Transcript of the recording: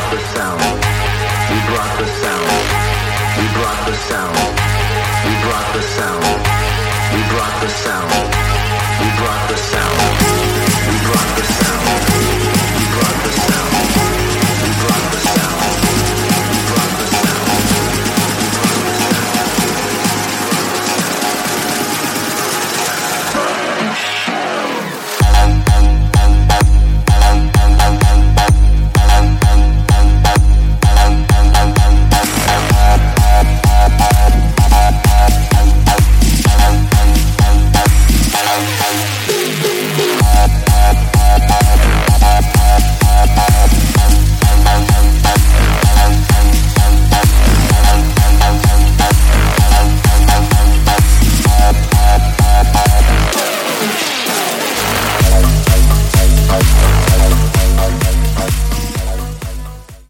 brought the sound. We brought the sound. We brought the sound. We brought the sound. We brought the sound. We brought the sound. We brought the sound.